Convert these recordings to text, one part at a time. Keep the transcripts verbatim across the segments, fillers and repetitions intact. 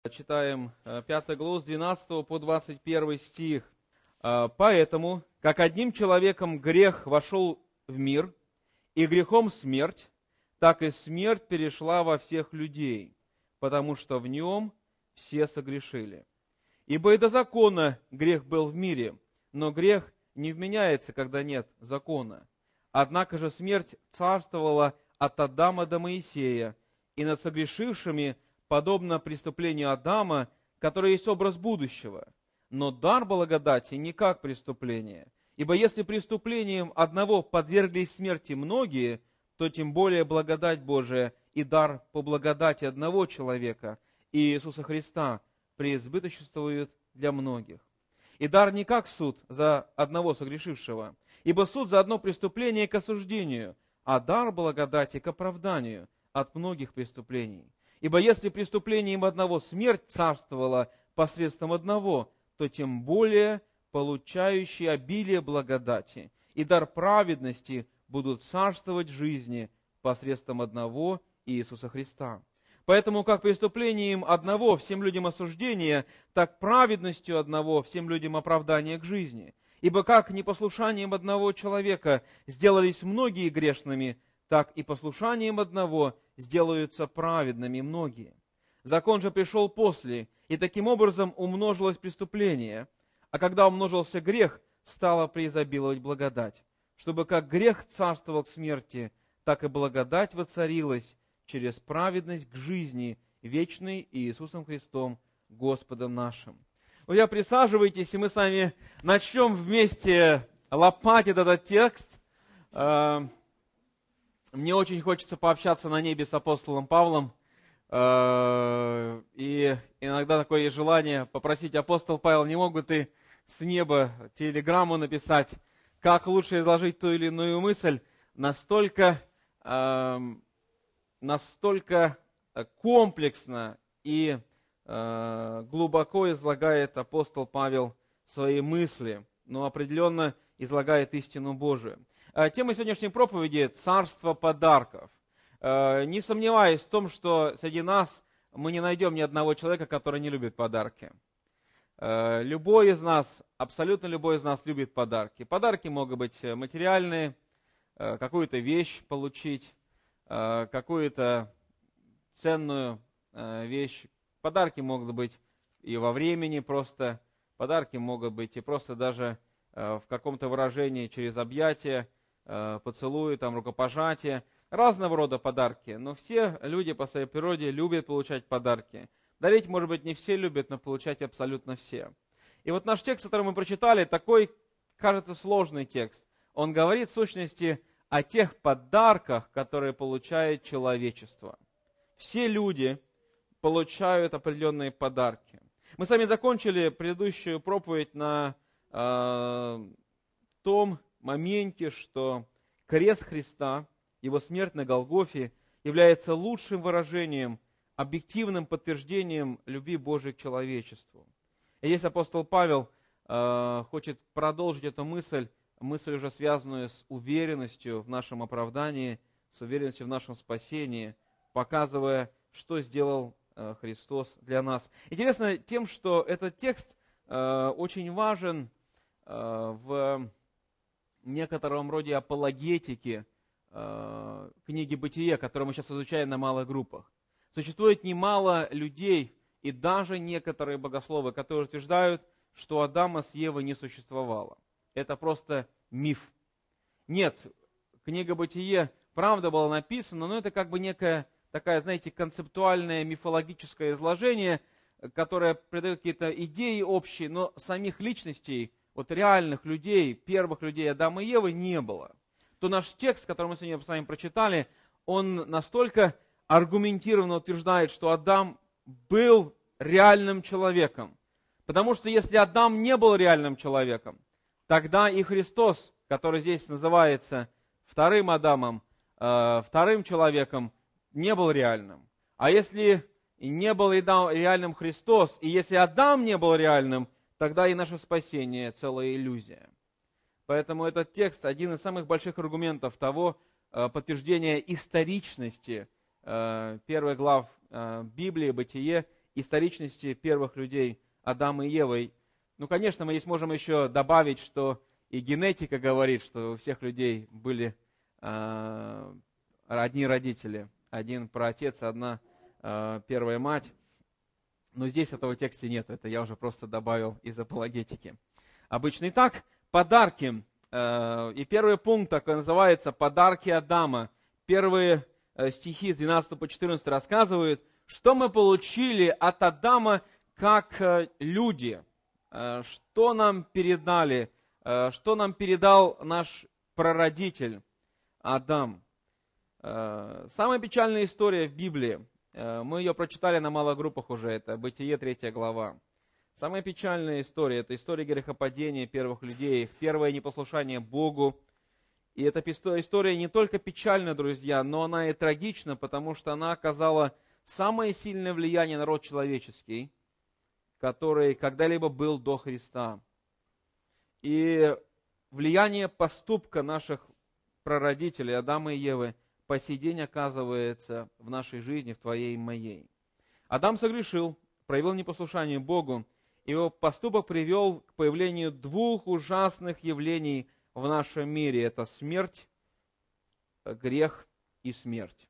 Читаем пятую главу с двенадцатого по двадцать первый стих. «Поэтому, как одним человеком грех вошел в мир, и грехом смерть, так и смерть перешла во всех людей, потому что в нем все согрешили. Ибо и до закона грех был в мире, но грех не вменяется, когда нет закона. Однако же смерть царствовала от Адама до Моисея, и над согрешившими подобно преступлению Адама, который есть образ будущего. Но дар благодати не как преступление. Ибо если преступлением одного подверглись смерти многие, то тем более благодать Божия и дар по благодати одного человека, Иисуса Христа, преизбыточествует для многих. И дар не как суд за одного согрешившего, ибо суд за одно преступление к осуждению, а дар благодати к оправданию от многих преступлений. Ибо если преступлением одного смерть царствовала посредством одного, то тем более получающие обилие благодати и дар праведности будут царствовать в жизни посредством одного Иисуса Христа. Поэтому как преступлением одного всем людям осуждение, так праведностью одного всем людям оправдание к жизни. Ибо как непослушанием одного человека сделались многие грешными, так и послушанием одного сделаются праведными многие. Закон же пришел после, и таким образом умножилось преступление, а когда умножился грех, стала преизобиловать благодать, чтобы как грех царствовал к смерти, так и благодать воцарилась через праведность к жизни вечной Иисусом Христом, Господом нашим. Друзья, присаживайтесь, и мы с вами начнем вместе лопатить этот текст. Мне очень хочется пообщаться на небе с апостолом Павлом. И иногда такое есть желание попросить: апостол Павел, не мог бы ты с неба телеграмму написать, как лучше изложить ту или иную мысль? Настолько, настолько комплексно и глубоко излагает апостол Павел свои мысли, но определенно излагает истину Божию. Тема сегодняшней проповеди – царство подарков. Не сомневаюсь в том, что среди нас мы не найдем ни одного человека, который не любит подарки. Любой из нас, абсолютно любой из нас любит подарки. Подарки могут быть материальные, какую-то вещь получить, какую-то ценную вещь. Подарки могут быть и во времени просто, подарки могут быть и просто даже в каком-то выражении через объятия, поцелуи, там, рукопожатия, разного рода подарки. Но все люди по своей природе любят получать подарки. Дарить, может быть, не все любят, но получать абсолютно все. И вот наш текст, который мы прочитали, такой, кажется, сложный текст. Он говорит, в сущности, о тех подарках, которые получает человечество. Все люди получают определенные подарки. Мы с вами закончили предыдущую проповедь на э, том моменте, что крест Христа, Его смерть на Голгофе, является лучшим выражением, объективным подтверждением любви Божией к человечеству. И здесь апостол Павел э, хочет продолжить эту мысль, мысль уже связанную с уверенностью в нашем оправдании, с уверенностью в нашем спасении, показывая, что сделал э, Христос для нас. Интересно тем, что этот текст э, очень важен э, в некотором роде апологетики э, книги «Бытие», которую мы сейчас изучаем на малых группах. Существует немало людей, и даже некоторые богословы, которые утверждают, что Адама с Евой не существовало. Это просто миф. Нет, книга «Бытие» правда была написана, но это как бы некая такая, знаете, концептуальное мифологическое изложение, которое придает какие-то идеи общие, но самих личностей, вот реальных людей, первых людей Адама и Евы не было. То наш текст, который мы сегодня с вами прочитали, он настолько аргументированно утверждает, что Адам был реальным человеком. Потому что если Адам не был реальным человеком, тогда и Христос, который здесь называется вторым Адамом, э, вторым человеком, не был реальным. А если не был реальным Христос, и если Адам не был реальным, тогда и наше спасение целая иллюзия. Поэтому этот текст один из самых больших аргументов того, подтверждения историчности первых глав Библии, Бытие, историчности первых людей Адама и Евы. Ну, конечно, мы здесь можем еще добавить, что и генетика говорит, что у всех людей были э, одни родители, один праотец, одна э, первая мать. Но здесь этого в тексте нет, это я уже просто добавил из апологетики. Обычно. Итак, подарки. Э, и первый пункт такой называется «Подарки Адама». Первые э, стихи с двенадцатого по четырнадцатый рассказывают, что мы получили от Адама как э, люди, э, что нам передали, э, что нам передал наш прародитель Адам. Э, самая печальная история в Библии. Мы ее прочитали на малых группах уже, это Бытие, третья глава. Самая печальная история, это история грехопадения первых людей, их первое непослушание Богу. И эта история не только печальна, друзья, но она и трагична, потому что она оказала самое сильное влияние на род человеческий, который когда-либо был до Христа. И влияние поступка наших прародителей Адама и Евы по сей день оказывается в нашей жизни, в твоей и моей. Адам согрешил, проявил непослушание Богу, и его поступок привел к появлению двух ужасных явлений в нашем мире. Это смерть, грех и смерть.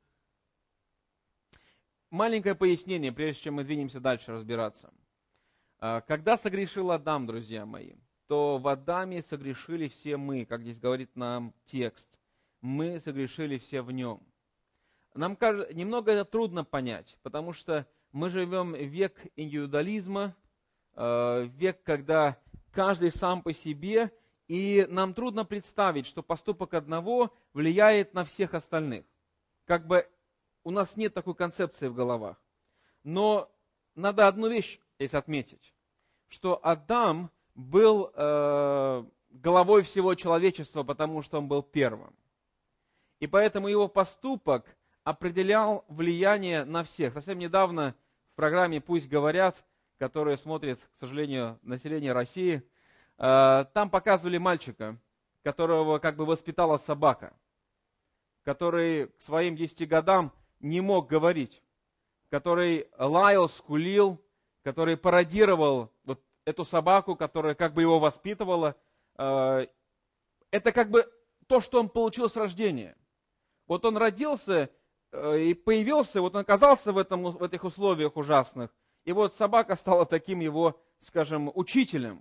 Маленькое пояснение, прежде чем мы двинемся дальше разбираться. Когда согрешил Адам, друзья мои, то в Адаме согрешили все мы, как здесь говорит нам текст. Мы согрешили все в нем. Нам кажется, немного это трудно понять, потому что мы живем в век индивидуализма, век, когда каждый сам по себе, и нам трудно представить, что поступок одного влияет на всех остальных. Как бы у нас нет такой концепции в головах. Но надо одну вещь здесь отметить, что Адам был э, головой всего человечества, потому что он был первым. И поэтому его поступок определял влияние на всех. Совсем недавно в программе «Пусть говорят», которая смотрит, к сожалению, население России, там показывали мальчика, которого как бы воспитала собака, который к своим десяти годам не мог говорить, который лаял, скулил, который пародировал вот эту собаку, которая как бы его воспитывала. Это как бы то, что он получил с рождения. Вот он родился и появился, вот он оказался в, этом, в этих условиях ужасных, и вот собака стала таким его, скажем, учителем.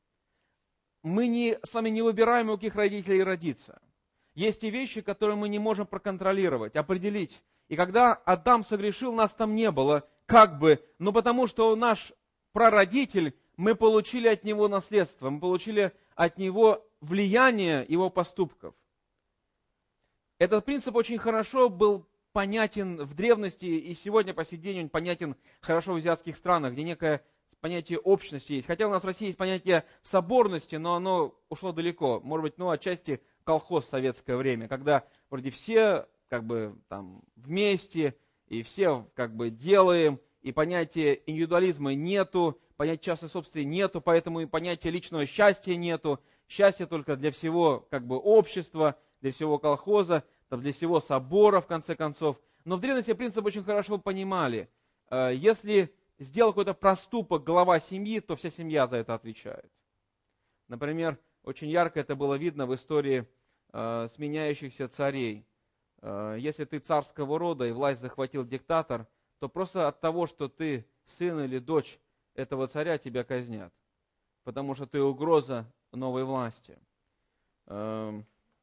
Мы не, с вами не выбираем, у каких родителей родиться. Есть и вещи, которые мы не можем проконтролировать, определить. И когда Адам согрешил, нас там не было, как бы, но потому что он наш прародитель, мы получили от него наследство, мы получили от него влияние его поступков. Этот принцип очень хорошо был понятен в древности, и сегодня по сей день он понятен хорошо в азиатских странах, где некое понятие общности есть. Хотя у нас в России есть понятие соборности, но оно ушло далеко. Может быть, ну, отчасти колхоз в советское время, когда вроде все как бы там вместе, и все как бы делаем, и понятия индивидуализма нету, понятия частной собственности нету, поэтому и понятия личного счастья нету. Счастье только для всего как бы общества, для всего колхоза, там, для всего собора, в конце концов. Но в древности принцип очень хорошо понимали. Если сделал какой-то проступок глава семьи, то вся семья за это отвечает. Например, очень ярко это было видно в истории э, сменяющихся царей. Э, если ты царского рода и власть захватил диктатор, то просто от того, что ты сын или дочь этого царя, тебя казнят. Потому что ты угроза новой власти. Э,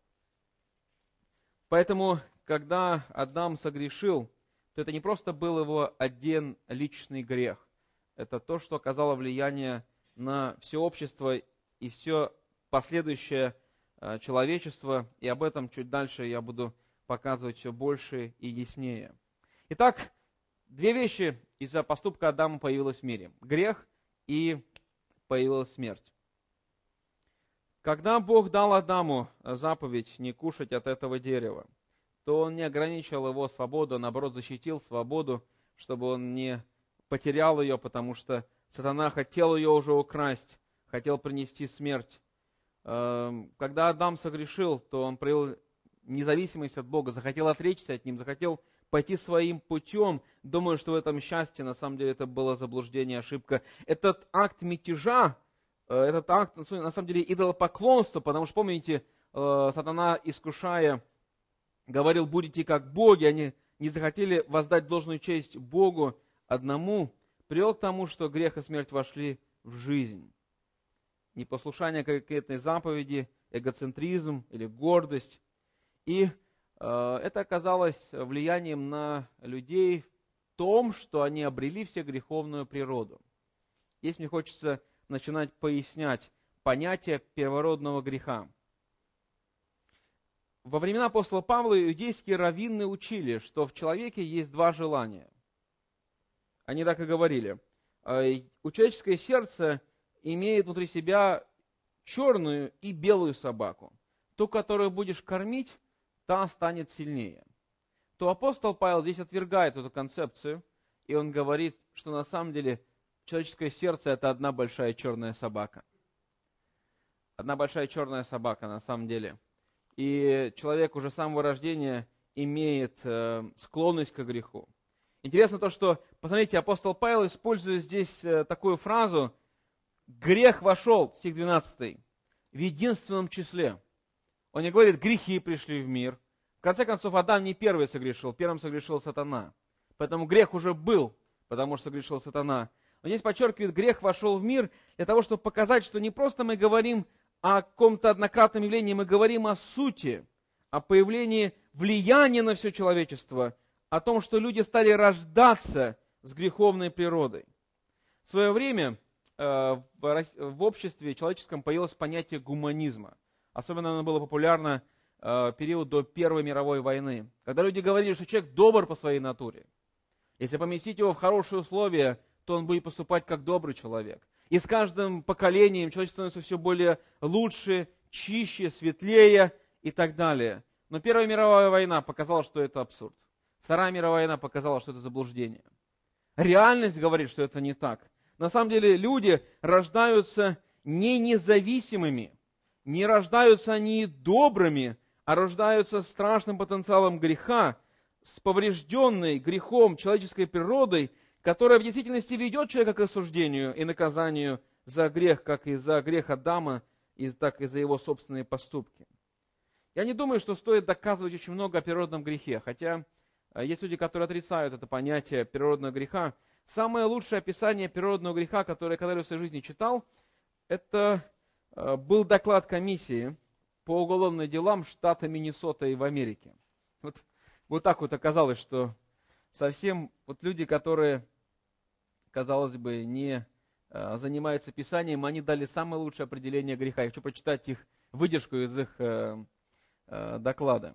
поэтому, когда Адам согрешил, то это не просто был его один личный грех. Это то, что оказало влияние на все общество и все последующее человечество. И об этом чуть дальше я буду показывать все больше и яснее. Итак, две вещи из-за поступка Адама появилось в мире. Грех и появилась смерть. Когда Бог дал Адаму заповедь не кушать от этого дерева, то он не ограничил его свободу, а наоборот защитил свободу, чтобы он не потерял ее, потому что сатана хотел ее уже украсть, хотел принести смерть. Когда Адам согрешил, то он проявил независимость от Бога, захотел отречься от Ним, захотел пойти своим путем, думая, что в этом счастье, на самом деле это было заблуждение, ошибка. Этот акт мятежа, этот акт, на самом деле, идолопоклонства, потому что, помните, сатана, искушая, говорил, будете как боги, они не захотели воздать должную честь Богу одному, привел к тому, что грех и смерть вошли в жизнь. Непослушание конкретной заповеди, эгоцентризм или гордость. И э, это оказалось влиянием на людей в том, что они обрели все греховную природу. Здесь мне хочется начинать пояснять понятие первородного греха. Во времена апостола Павла иудейские раввины учили, что в человеке есть два желания. Они так и говорили. У человеческое сердце имеет внутри себя черную и белую собаку. Ту, которую будешь кормить, та станет сильнее. То апостол Павел здесь отвергает эту концепцию, и он говорит, что на самом деле человеческое сердце – это одна большая черная собака. Одна большая черная собака на самом деле. И человек уже с самого рождения имеет э, склонность к греху. Интересно то, что, посмотрите, апостол Павел использует здесь э, такую фразу: «Грех вошел», стих двенадцатый, «в единственном числе». Он не говорит, грехи пришли в мир. В конце концов, Адам не первый согрешил, первым согрешил сатана. Поэтому грех уже был, потому что согрешил сатана. Но здесь подчеркивает, грех вошел в мир для того, чтобы показать, что не просто мы говорим о каком-то однократном явлении, мы говорим о сути, о появлении влияния на все человечество, о том, что люди стали рождаться с греховной природой. В свое время э, в обществе человеческом появилось понятие гуманизма. Особенно оно было популярно э, в период до Первой мировой войны, когда люди говорили, что человек добр по своей натуре. Если поместить его в хорошие условия, то он будет поступать как добрый человек. И с каждым поколением человечество становится все более лучше, чище, светлее и так далее. Но Первая мировая война показала, что это абсурд. Вторая мировая война показала, что это заблуждение. Реальность говорит, что это не так. На самом деле люди рождаются не независимыми, не рождаются они добрыми, а рождаются с страшным потенциалом греха, с поврежденной грехом человеческой природой, которая в действительности ведет человека к осуждению и наказанию за грех, как и за грех Адама, так и за его собственные поступки. Я не думаю, что стоит доказывать очень много о природном грехе, хотя есть люди, которые отрицают это понятие природного греха. Самое лучшее описание природного греха, которое я когда-либо в своей жизни читал, это был доклад комиссии по уголовным делам штата Миннесота и в Америке. Вот, вот так вот оказалось, что совсем вот люди, которые, казалось бы, не э, занимаются писанием, они дали самое лучшее определение греха. Я хочу прочитать их выдержку из их э, э, доклада.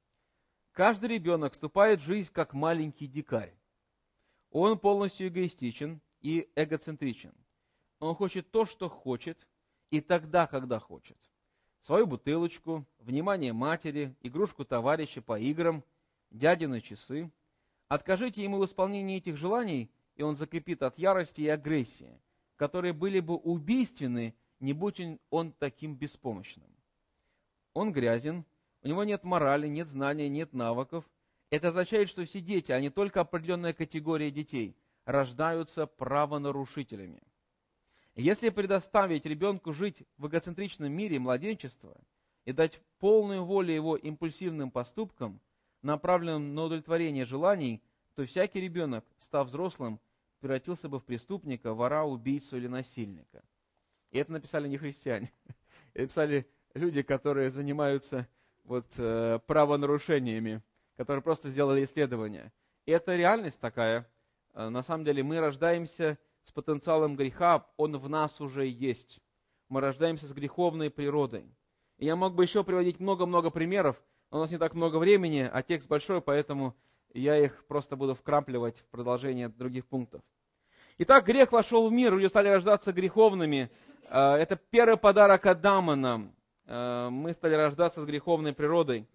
Каждый ребенок вступает в жизнь как маленький дикарь. Он полностью эгоистичен и эгоцентричен. Он хочет то, что хочет, и тогда, когда хочет. Свою бутылочку, внимание матери, игрушку товарища по играм, дядины часы. Откажите ему в исполнении этих желаний, и он закипит от ярости и агрессии, которые были бы убийственны, не будь он таким беспомощным. Он грязен, у него нет морали, нет знания, нет навыков. Это означает, что все дети, а не только определенная категория детей, рождаются правонарушителями. Если предоставить ребенку жить в эгоцентричном мире младенчества и дать полную волю его импульсивным поступкам, направленным на удовлетворение желаний, то всякий ребенок, став взрослым, превратился бы в преступника, вора, убийцу или насильника. И это написали не христиане. Это написали люди, которые занимаются вот, э, правонарушениями, которые просто сделали исследования. И это реальность такая. На самом деле мы рождаемся с потенциалом греха, он в нас уже есть. Мы рождаемся с греховной природой. И я мог бы еще приводить много-много примеров, но у нас не так много времени, а текст большой, поэтому я их просто буду вкрапливать в продолжение других пунктов. Итак, грех вошел в мир, люди стали рождаться греховными. Это первый подарок Адама нам. Мы стали рождаться с греховной природой.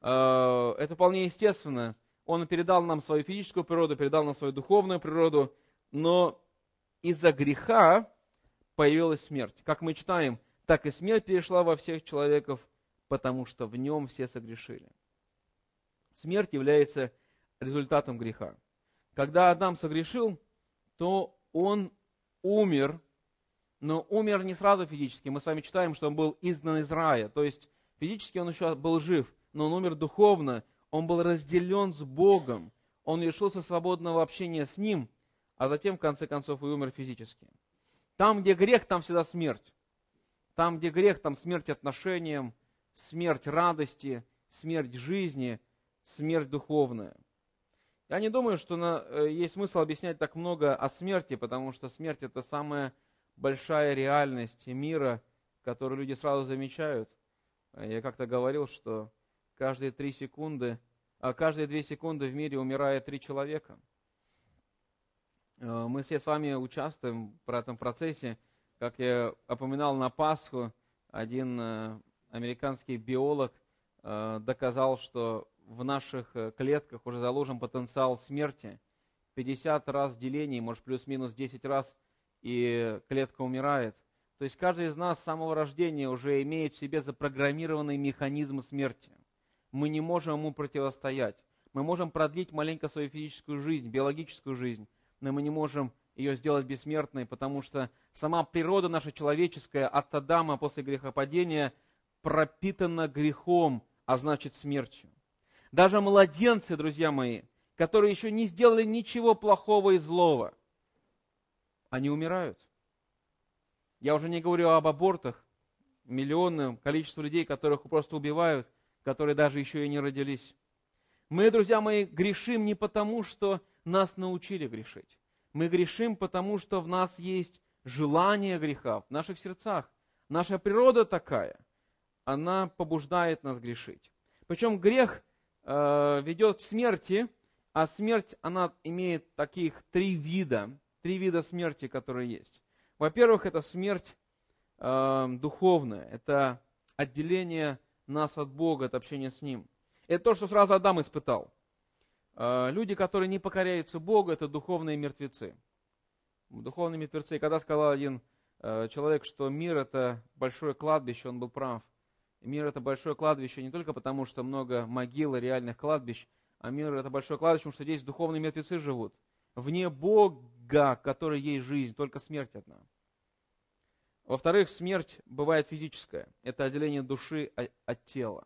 Это вполне естественно. Он передал нам свою физическую природу, передал нам свою духовную природу, но из-за греха появилась смерть. Как мы читаем, так и смерть перешла во всех человеков, потому что в нем все согрешили. Смерть является результатом греха. Когда Адам согрешил, то он умер, но умер не сразу физически. Мы с вами читаем, что он был изгнан из рая. То есть физически он еще был жив, но он умер духовно. Он был разделен с Богом. Он лишился свободного общения с Ним, а затем, в конце концов, и умер физически. Там, где грех, там всегда смерть. Там, где грех, там смерть отношениям, смерть радости, смерть жизни, смерть духовная. Я не думаю, что на, есть смысл объяснять так много о смерти, потому что смерть – это самая большая реальность мира, которую люди сразу замечают. Я как-то говорил, что каждые три секунды, а каждые две секунды в мире умирает три человека. Мы все с вами участвуем в этом процессе. Как я упоминал на Пасху, один американский биолог доказал, что в наших клетках уже заложен потенциал смерти. пятьдесят раз делений, может плюс-минус десять раз, и клетка умирает. То есть каждый из нас с самого рождения уже имеет в себе запрограммированный механизм смерти. Мы не можем ему противостоять. Мы можем продлить маленько свою физическую жизнь, биологическую жизнь, но мы не можем ее сделать бессмертной, потому что сама природа наша человеческая от Адама после грехопадения пропитана грехом, а значит смертью. Даже младенцы, друзья мои, которые еще не сделали ничего плохого и злого, они умирают. Я уже не говорю об абортах, миллионном количестве людей, которых просто убивают, которые даже еще и не родились. Мы, друзья мои, грешим не потому, что нас научили грешить. Мы грешим потому, что в нас есть желание греха, в наших сердцах. Наша природа такая, она побуждает нас грешить. Причем грех э, ведет к смерти, а смерть, она имеет таких три вида, три вида смерти, которые есть. Во-первых, это смерть э, духовная, это отделение нас от Бога, от общения с Ним. Это то, что сразу Адам испытал. Э, люди, которые не покоряются Богу, это духовные мертвецы. Духовные мертвецы. И когда сказал один э, человек, что мир это большое кладбище, он был прав. Мир это большое кладбище не только потому, что много могил и реальных кладбищ, а мир это большое кладбище, потому что здесь духовные мертвецы живут. Вне Бога, который есть жизнь, только смерть одна. Во-вторых, смерть бывает физическая. Это отделение души от тела.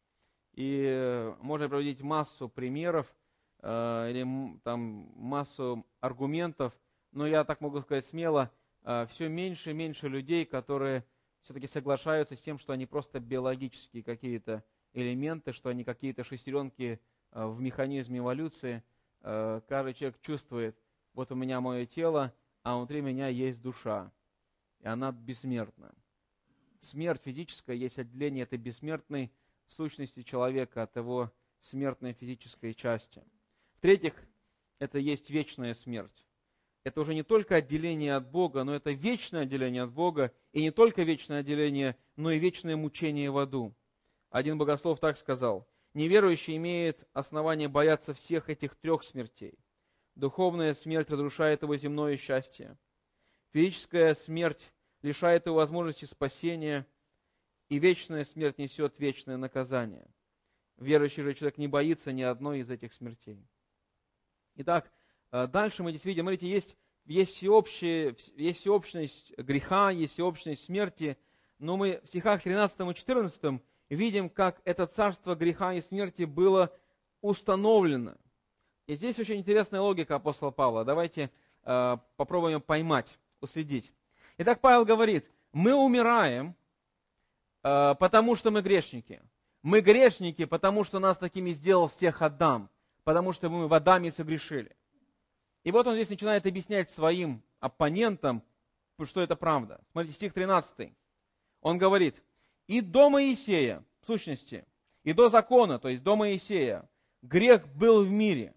И можно приводить массу примеров э, или там массу аргументов, но я так могу сказать смело, э, все меньше и меньше людей, которые все-таки соглашаются с тем, что они просто биологические какие-то элементы, что они какие-то шестеренки э, в механизме эволюции. Э, каждый человек чувствует, вот у меня мое тело, а внутри меня есть душа. И она бессмертна. Смерть физическая есть отделение этой бессмертной сущности человека от его смертной физической части. В-третьих, это есть вечная смерть. Это уже не только отделение от Бога, но это вечное отделение от Бога, и не только вечное отделение, но и вечное мучение в аду. Один богослов так сказал: неверующий имеет основание бояться всех этих трех смертей. Духовная смерть разрушает его земное счастье. Физическая смерть лишает его возможности спасения, и вечная смерть несет вечное наказание. Верующий же человек не боится ни одной из этих смертей. Итак, дальше мы здесь видим, смотрите, есть, есть, всеобщая, есть всеобщность греха, есть всеобщность смерти, но мы в стихах тринадцатом и четырнадцатом видим, как это царство греха и смерти было установлено. И здесь очень интересная логика апостола Павла. Давайте э, попробуем поймать, уследить. Итак, Павел говорит, мы умираем, э, потому что мы грешники. Мы грешники, потому что нас такими сделал всех Адам, потому что мы в Адаме согрешили. И вот он здесь начинает объяснять своим оппонентам, что это правда. Смотрите, стих тринадцатый. Он говорит, и до Моисея, в сущности, и до закона, то есть до Моисея, грех был в мире.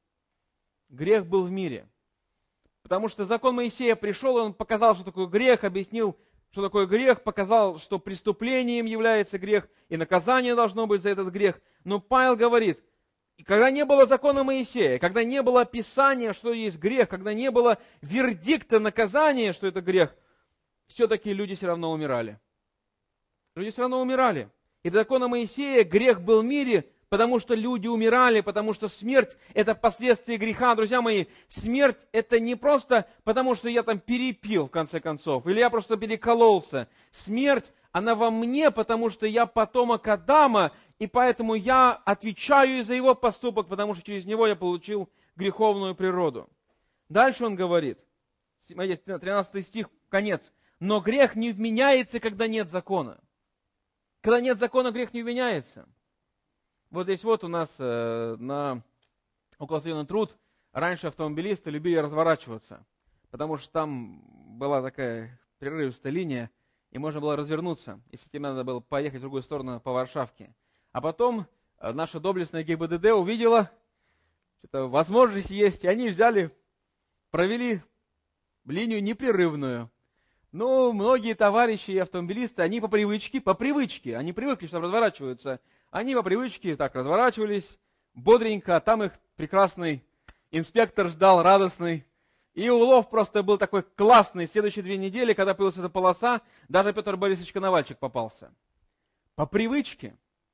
Грех был в мире. Потому что закон Моисея пришел, он показал, что такое грех, объяснил, что такое грех, показал, что преступлением является грех, и наказание должно быть за этот грех. Но Павел говорит, когда не было закона Моисея, когда не было описания, что есть грех, когда не было вердикта наказания, что это грех, все-таки люди все равно умирали. Люди все равно умирали. И до закона Моисея грех был в мире, потому что люди умирали, потому что смерть – это последствия греха. Друзья мои, смерть – это не просто потому, что я там перепил, в конце концов, или я просто перекололся. Смерть, она во мне, потому что я потомок Адама, и поэтому я отвечаю за его поступок, потому что через него я получил греховную природу. Дальше он говорит, тринадцатый стих, конец. «Но грех не вменяется, когда нет закона». Когда нет закона, грех не вменяется. Вот здесь вот у нас э, на около стадиона Труд раньше автомобилисты любили разворачиваться, потому что там была такая прерывистая линия, и можно было развернуться, если тебе надо было поехать в другую сторону по Варшавке. А потом э, наша доблестная ГИБДД увидела, что возможность есть, и они взяли, провели линию непрерывную. Ну, многие товарищи и автомобилисты, они по привычке, по привычке, они привыкли, что разворачиваются, они по привычке так разворачивались, бодренько, а там их прекрасный инспектор ждал, радостный. И улов просто был такой классный. Следующие две недели, когда появилась эта полоса, даже Петр Борисович Коновальчик попался. По привычке.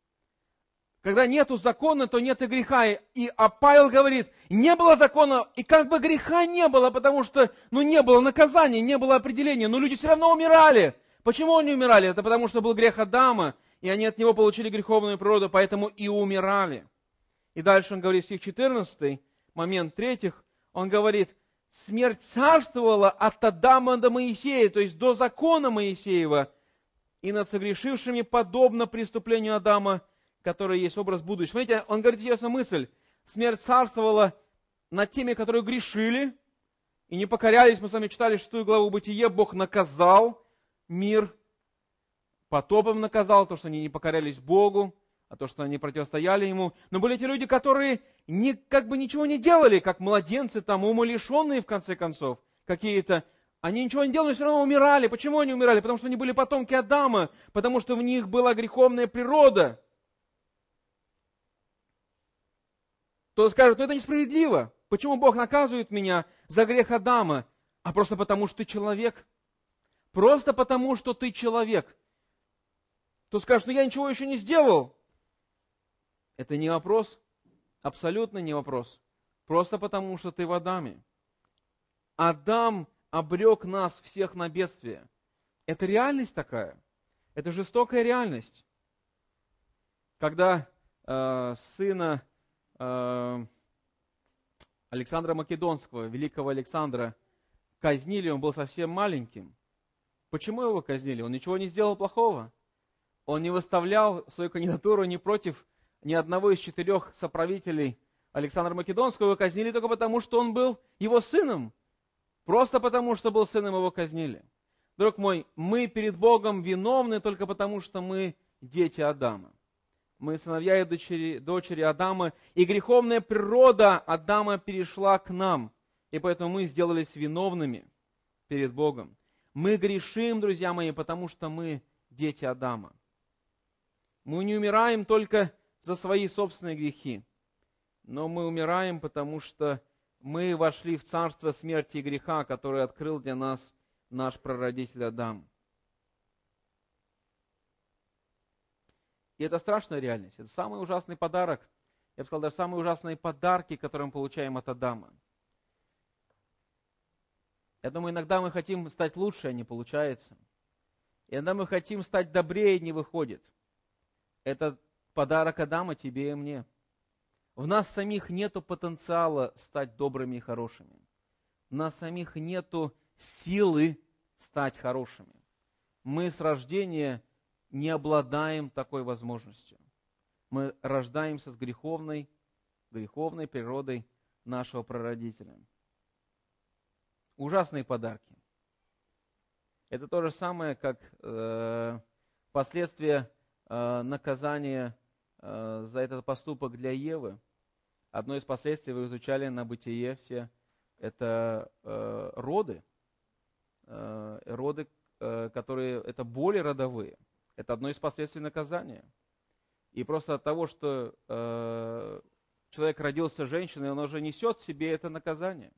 Когда нету закона, то нет и греха. И, а Павел говорит, не было закона, и как бы греха не было, потому что ну, не было наказания, не было определения, но люди все равно умирали. Почему они умирали? Это потому что был грех Адама, и они от него получили греховную природу, поэтому и умирали. И дальше он говорит, стих четырнадцатый, момент третьих, он говорит, смерть царствовала от Адама до Моисея, то есть до закона Моисеева, и над согрешившими подобно преступлению Адама, который есть образ будущего. Смотрите, он говорит интересную мысль. Смерть царствовала над теми, которые грешили и не покорялись. Мы с вами читали шестую главу Бытие. Бог наказал мир, потопом наказал то, что они не покорялись Богу, а то, что они противостояли Ему. Но были те люди, которые не, как бы ничего не делали, как младенцы, там, умалишенные, в конце концов, какие-то. Они ничего не делали, но все равно умирали. Почему они умирали? Потому что они были потомки Адама, потому что в них была греховная природа. Кто-то скажет, ну это несправедливо. Почему Бог наказывает меня за грех Адама? А просто потому, что ты человек. Просто потому, что ты человек. Кто скажет, ну я ничего еще не сделал. Это не вопрос. Абсолютно не вопрос. Просто потому, что ты в Адаме. Адам обрек нас всех на бедствие. Это реальность такая. Это жестокая реальность. Когда э, сына Александра Македонского, великого Александра, казнили, он был совсем маленьким. Почему его казнили? Он ничего не сделал плохого. Он не выставлял свою кандидатуру ни против ни одного из четырех соправителей Александра Македонского. Его казнили только потому, что он был его сыном. Просто потому, что был сыном, его казнили. Друг мой, мы перед Богом виновны только потому, что мы дети Адама. Мы сыновья и дочери, дочери Адама, и греховная природа Адама перешла к нам, и поэтому мы сделались виновными перед Богом. Мы грешим, друзья мои, потому что мы дети Адама. Мы не умираем только за свои собственные грехи, но мы умираем, потому что мы вошли в царство смерти и греха, которое открыл для нас наш прародитель Адам. И это страшная реальность. Это самый ужасный подарок. Я бы сказал, даже самые ужасные подарки, которые мы получаем от Адама. Я думаю, иногда мы хотим стать лучше, а не получается. Иногда мы хотим стать добрее, не выходит. Это подарок Адама тебе и мне. В нас самих нету потенциала стать добрыми и хорошими. В нас самих нету силы стать хорошими. Мы с рождения не обладаем такой возможностью. Мы рождаемся с греховной, греховной природой нашего прародителя. Ужасные подарки. Это то же самое, как э, последствия э, наказания э, за этот поступок для Евы. Одно из последствий вы изучали на Бытие все, это э, роды. Э, роды, э, которые, это боли родовые. Это одно из последствий наказания. И просто от того, что э, человек родился женщиной, он уже несет в себе это наказание.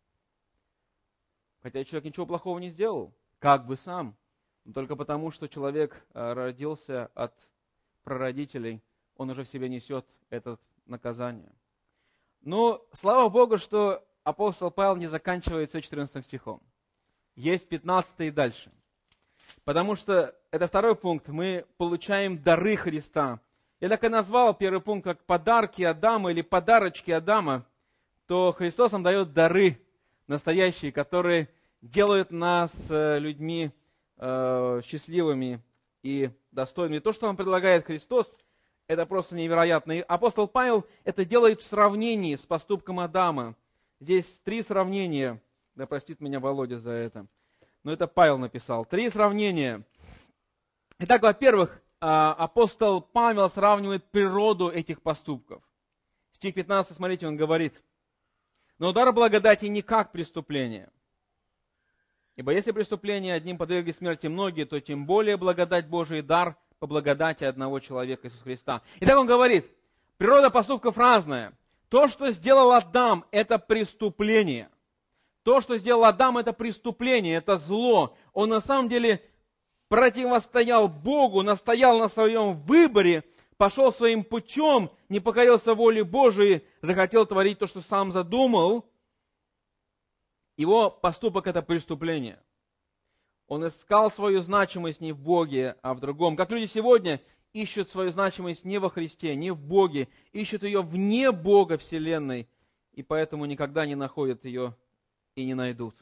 Хотя человек ничего плохого не сделал, как бы сам. Но только потому, что человек э, родился от прародителей, он уже в себе несет это наказание. Но слава Богу, что апостол Павел не заканчивает все четырнадцатым стихом. Есть пятнадцатый и дальше. Потому что, это второй пункт, мы получаем дары Христа. Я так и назвал первый пункт как подарки Адама или подарочки Адама, то Христос нам дает дары настоящие, которые делают нас людьми э, счастливыми и достойными. То, что нам предлагает Христос, это просто невероятно. И апостол Павел это делает в сравнении с поступком Адама. Здесь три сравнения. Да простит меня Володя за это. Но это Павел написал. Три сравнения. Итак, во-первых, апостол Павел сравнивает природу этих поступков. Стих пятнадцатый, смотрите, он говорит: «Но дар благодати не как преступление. Ибо если преступление одним подвергли смерти многие, то тем более благодать Божия и дар по благодати одного человека Иисуса Христа». Итак, он говорит, природа поступков разная. То, что сделал Адам, это преступление. То, что сделал Адам, это преступление, это зло. Он на самом деле противостоял Богу, настоял на своем выборе, пошел своим путем, не покорился воле Божией, захотел творить то, что сам задумал. Его поступок – это преступление. Он искал свою значимость не в Боге, а в другом. Как люди сегодня ищут свою значимость не во Христе, не в Боге, ищут ее вне Бога Вселенной, и поэтому никогда не находят ее и не найдут.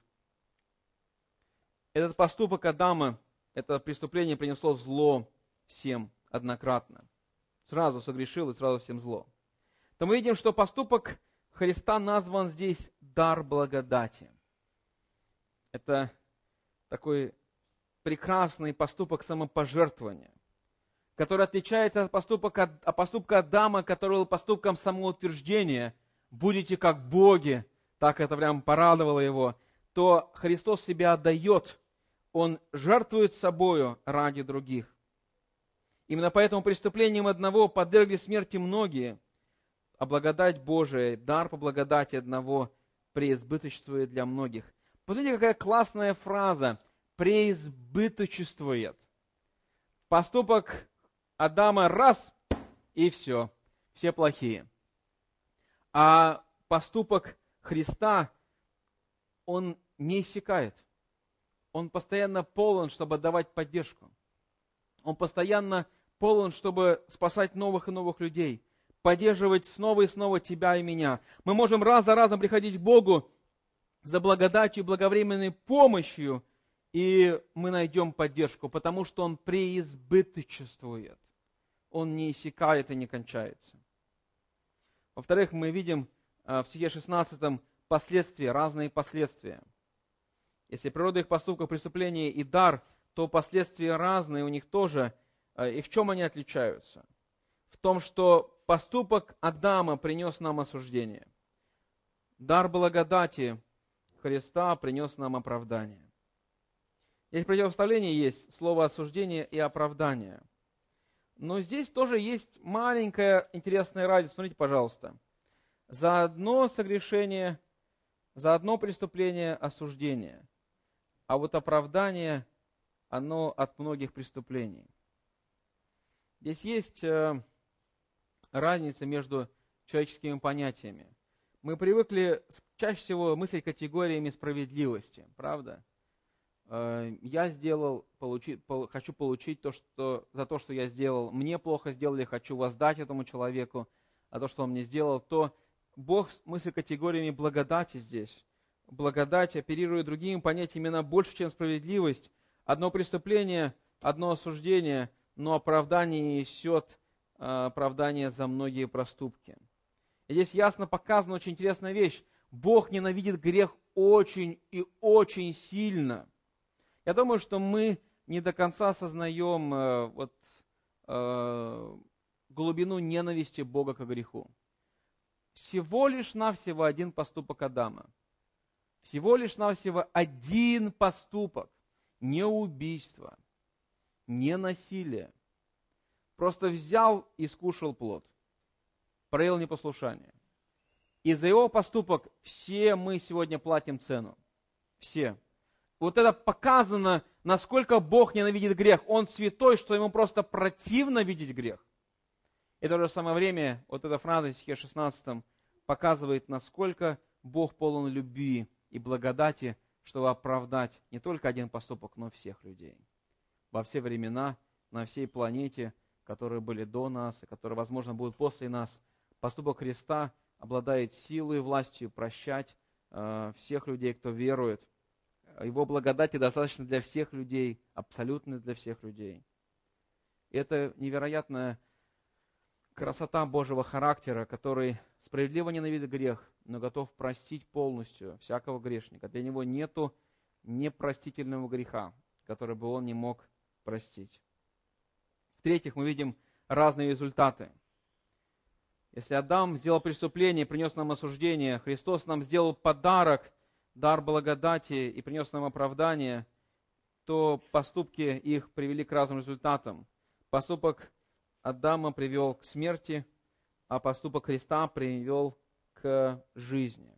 Этот поступок Адама, это преступление принесло зло всем однократно. Сразу согрешил и сразу всем зло. То мы видим, что поступок Христа назван здесь дар благодати. Это такой прекрасный поступок самопожертвования, который отличается от поступка, от поступка Адама, который был поступком самоутверждения. Будете как боги, так это прям порадовало его. То Христос себя отдает, Он жертвует собою ради других. Именно поэтому преступлением одного подвергли смерти многие, а благодать Божия, дар по благодати одного преизбыточествует для многих. Посмотрите, какая классная фраза. Преизбыточествует. Поступок Адама раз, и все. Все плохие. А поступок Христа, он не иссякает. Он постоянно полон, чтобы давать поддержку. Он постоянно полон, чтобы спасать новых и новых людей. Поддерживать снова и снова тебя и меня. Мы можем раз за разом приходить к Богу за благодатью и благовременной помощью, и мы найдем поддержку, потому что Он преизбыточествует. Он не иссякает и не кончается. Во-вторых, мы видим в стихе шестнадцатом последствия, разные последствия. Если природа их поступков, преступления и дар, то последствия разные у них тоже. И в чем они отличаются? В том, что поступок Адама принес нам осуждение. Дар благодати Христа принес нам оправдание. Здесь противопоставление есть, слово осуждение и оправдание. Но здесь тоже есть маленькая интересная разница. Смотрите, пожалуйста. За одно согрешение, за одно преступление осуждение. А вот оправдание, оно от многих преступлений. Здесь есть э, разница между человеческими понятиями. Мы привыкли чаще всего мыслить категориями справедливости, правда? Э, я сделал, получи, пол, хочу получить то, что, за то, что я сделал. Мне плохо сделали, хочу воздать этому человеку, а то, что он мне сделал, то Бог мыслит категориями благодати здесь. Благодать оперирует другими понятиями именно больше, чем справедливость. Одно преступление, одно осуждение, но оправдание несет оправдание за многие проступки. И здесь ясно показана очень интересная вещь. Бог ненавидит грех очень и очень сильно. Я думаю, что мы не до конца осознаем э, вот, э, глубину ненависти Бога к греху. Всего лишь навсего один поступок Адама. Всего лишь навсего один поступок. Не убийство, не насилие. Просто взял и скушал плод. Проявил непослушание. И за его поступок все мы сегодня платим цену. Все. Вот это показано, насколько Бог ненавидит грех. Он святой, что ему просто противно видеть грех. И в то же самое время вот эта фраза в стихе шестнадцатом показывает, насколько Бог полон любви и благодати, чтобы оправдать не только один поступок, но всех людей. Во все времена, на всей планете, которые были до нас и которые, возможно, будут после нас, поступок Христа обладает силой и властью прощать э, всех людей, кто верует. Его благодати достаточно для всех людей, абсолютно для всех людей. И это невероятная красота Божьего характера, который справедливо ненавидит грех, но готов простить полностью всякого грешника. Для него нету непростительного греха, который бы он не мог простить. В-третьих, мы видим разные результаты. Если Адам сделал преступление и принес нам осуждение, Христос нам сделал подарок, дар благодати и принес нам оправдание, то поступки их привели к разным результатам. Поступок Адама привел к смерти, а поступок Христа привел к жизни.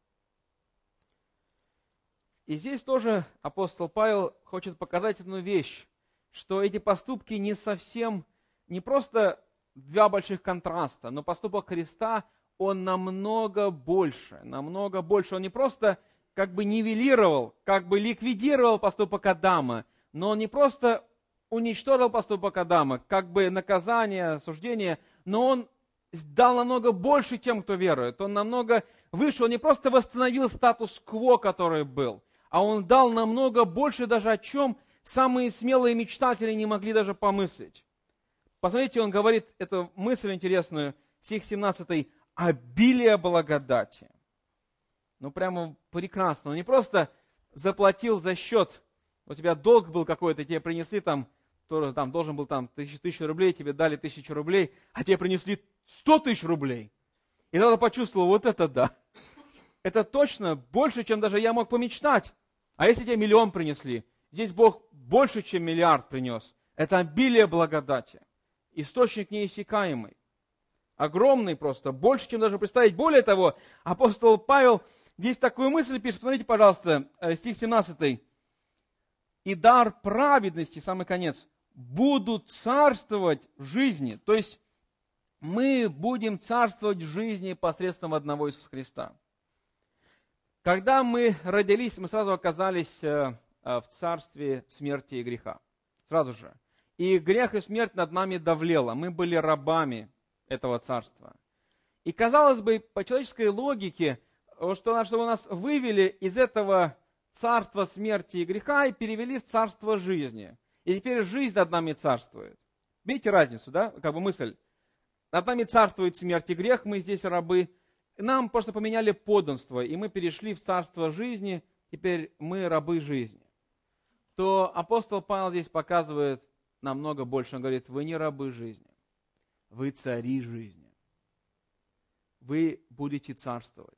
И здесь тоже апостол Павел хочет показать одну вещь, что эти поступки не совсем, не просто два больших контраста, но поступок Христа, он намного больше, намного больше. Он не просто как бы нивелировал, как бы ликвидировал поступок Адама, но он не просто уничтожил поступок Адама, как бы наказание, осуждение, но он дал намного больше тем, кто верует. Он намного выше, он не просто восстановил статус-кво, который был, а он дал намного больше даже о чем самые смелые мечтатели не могли даже помыслить. Посмотрите, он говорит эту мысль интересную, стих семнадцатый, обилие благодати. Ну, прямо прекрасно. Он не просто заплатил за счет, у тебя долг был какой-то, тебе принесли там, тоже там должен был там тысячу, тысячу рублей, тебе дали тысячу рублей, а тебе принесли сто тысяч рублей. И тогда почувствовал, вот это да. Это точно больше, чем даже я мог помечтать. А если тебе миллион принесли, здесь Бог больше, чем миллиард принес. Это обилие благодати. Источник неиссякаемый. Огромный просто, больше, чем даже представить. Более того, апостол Павел здесь такую мысль пишет. Смотрите, пожалуйста, стих семнадцатый. «И дар праведности», самый конец, «будут царствовать в жизни». То есть мы будем царствовать в жизни посредством одного Иисуса Христа. Когда мы родились, мы сразу оказались в царстве смерти и греха. Сразу же. И грех и смерть над нами давлела. Мы были рабами этого царства. И казалось бы, по человеческой логике, что, чтобы нас вывели из этого царства смерти и греха и перевели в царство жизни. И теперь жизнь над нами царствует. Видите разницу, да? Как бы мысль. Над нами царствует смерть и грех, мы здесь рабы. Нам просто поменяли подданство, и мы перешли в царство жизни, теперь мы рабы жизни. То апостол Павел здесь показывает намного больше. Он говорит, вы не рабы жизни, вы цари жизни. Вы будете царствовать.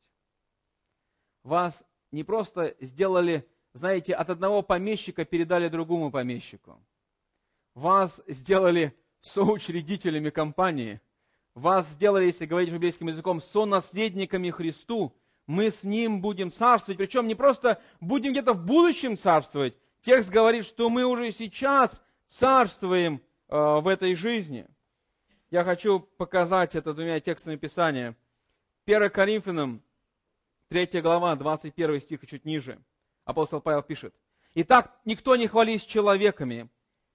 Вас не просто сделали, знаете, от одного помещика передали другому помещику. Вас сделали соучредителями компании. Вас сделали, если говорить библейским языком, сонаследниками Христу. Мы с Ним будем царствовать. Причем не просто будем где-то в будущем царствовать. Текст говорит, что мы уже сейчас царствуем э, в этой жизни. Я хочу показать это двумя текстами Писания. первое Коринфянам, третья глава, двадцать первый стих и чуть ниже. Апостол Павел пишет. «Итак, никто не хвались человеками,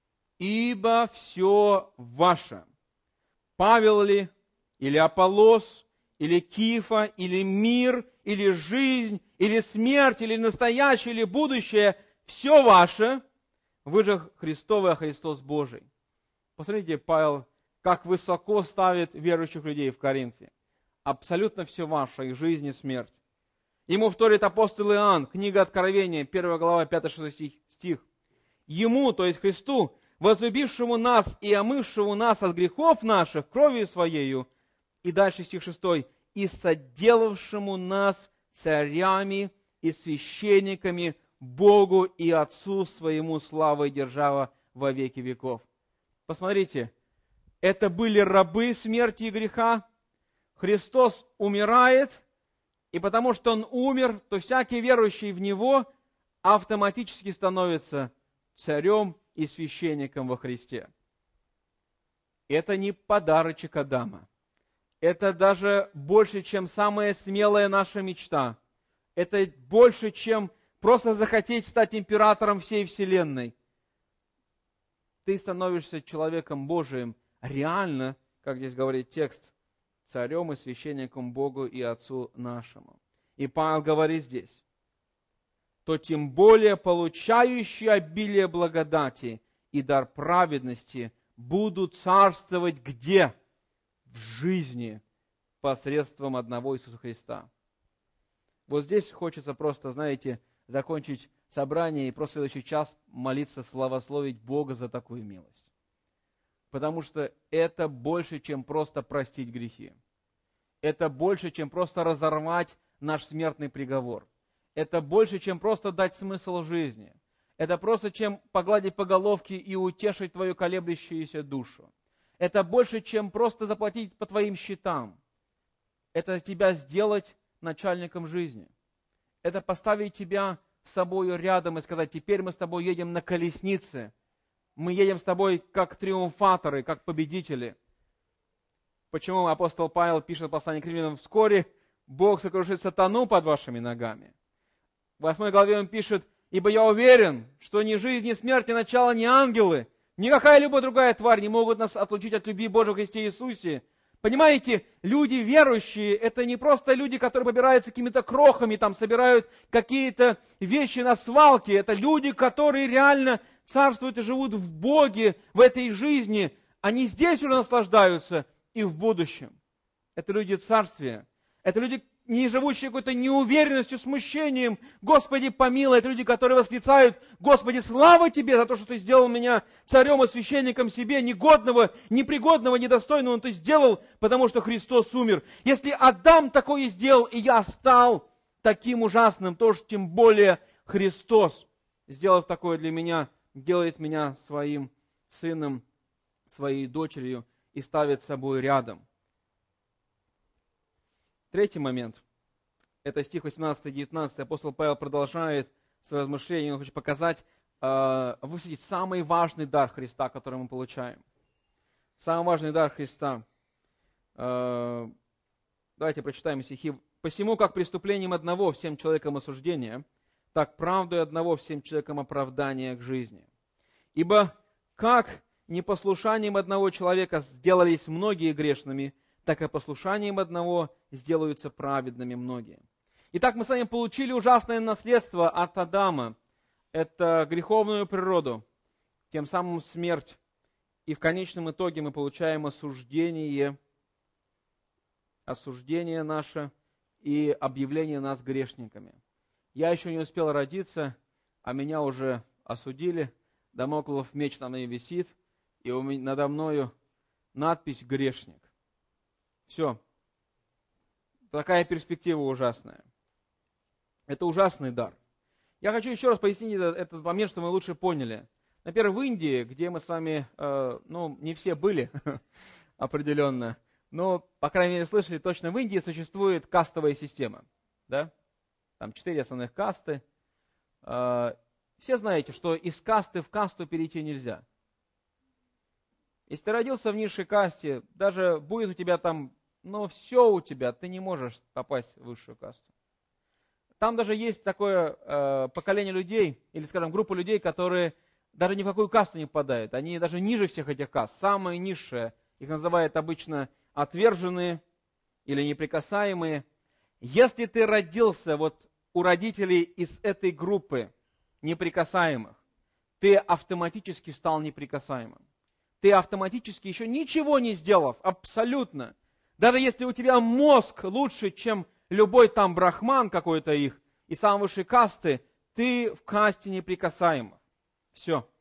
ибо все ваше. Павел ли, или Аполлос, или Кифа, или мир, или жизнь, или смерть, или настоящее, или будущее, все ваше, вы же Христовы, а Христос Божий». Посмотрите, Павел, как высоко ставит верующих людей в Коринфе. Абсолютно все ваше, и жизнь, и смерть. Ему вторит апостол Иоанн, книга Откровения, первая глава, пятый-шестой стих. Ему, то есть Христу, возлюбившему нас и омывшему нас от грехов наших кровью Своею, и дальше стих шестой, и соделавшему нас царями и священниками Богу и Отцу Своему слава и держава во веки веков. Посмотрите, это были рабы смерти и греха. Христос умирает, и потому что Он умер, то всякий верующий в Него автоматически становится царем и священником во Христе. Это не подарочек Адама. Это даже больше, чем самая смелая наша мечта. Это больше, чем просто захотеть стать императором всей вселенной. Ты становишься человеком Божиим, реально, как здесь говорит текст, царем и священником Богу и Отцу нашему. И Павел говорит здесь, то тем более получающие обилие благодати и дар праведности будут царствовать где? В жизни посредством одного Иисуса Христа. Вот здесь хочется просто, знаете, закончить собрание и просто следующий час молиться, славословить Бога за такую милость. Потому что это больше, чем просто простить грехи. Это больше, чем просто разорвать наш смертный приговор. Это больше, чем просто дать смысл жизни. Это просто, чем погладить по головке и утешить твою колеблющуюся душу. Это больше, чем просто заплатить по твоим счетам. Это тебя сделать начальником жизни. Это поставить тебя с собой рядом и сказать, теперь мы с тобой едем на колеснице. Мы едем с тобой как триумфаторы, как победители. Почему апостол Павел пишет в послании к Римлянам, вскоре Бог сокрушит сатану под вашими ногами. В восьмой главе он пишет, ибо я уверен, что ни жизнь, ни смерть, ни начало, ни ангелы, никакая любая другая тварь не могут нас отлучить от любви Божьей в Христе Иисусе. Понимаете, люди верующие, это не просто люди, которые побираются какими-то крохами, там собирают какие-то вещи на свалке. Это люди, которые реально царствуют и живут в Боге, в этой жизни. Они здесь уже наслаждаются и в будущем. Это люди царствия. Это люди, не живущие какой-то неуверенностью, смущением. Господи, помилуй. Это люди, которые восклицают, Господи, слава Тебе за то, что Ты сделал меня царем и священником себе, негодного, непригодного, недостойного, но Ты сделал, потому что Христос умер. Если Адам такое сделал, и я стал таким ужасным, то уж тем более Христос, сделав такое для меня, делает меня своим сыном, своей дочерью и ставит с собой рядом. Третий момент. Это стих восемнадцатый-девятнадцатый. Апостол Павел продолжает свои размышления. Он хочет показать, э, высветить самый важный дар Христа, который мы получаем. Самый важный дар Христа. Э, давайте прочитаем стихи. «Посему, как преступлением одного всем человекам осуждение, так правдой одного всем человекам оправдание к жизни. Ибо как непослушанием одного человека сделались многие грешными, так и послушанием одного сделаются праведными многие». Итак, мы с вами получили ужасное наследство от Адама. Это греховную природу, тем самым смерть. И в конечном итоге мы получаем осуждение, осуждение наше и объявление нас грешниками. Я еще не успел родиться, а меня уже осудили. Дамоклов меч на мне висит, и у меня, надо мною надпись «Грешник». Все. Такая перспектива ужасная. Это ужасный дар. Я хочу еще раз пояснить этот, этот момент, чтобы мы лучше поняли. Например, в Индии, где мы с вами, э, ну, не все были определенно, но, по крайней мере, слышали точно, в Индии существует кастовая система. Да? Там четыре основных касты. Э, все знаете, что из касты в касту перейти нельзя. Если ты родился в низшей касте, даже будет у тебя там, ну, все у тебя, ты не можешь попасть в высшую касту. Там даже есть такое э, поколение людей, или, скажем, группа людей, которые даже ни в какую касту не попадают. Они даже ниже всех этих каст, самые низшие. Их называют обычно отверженные или неприкасаемые. Если ты родился вот у родителей из этой группы неприкасаемых, ты автоматически стал неприкасаемым. Ты автоматически, еще ничего не сделав, абсолютно, даже если у тебя мозг лучше, чем любой там брахман какой-то их, и самой высшей касты, ты в касте неприкасаемых. Все.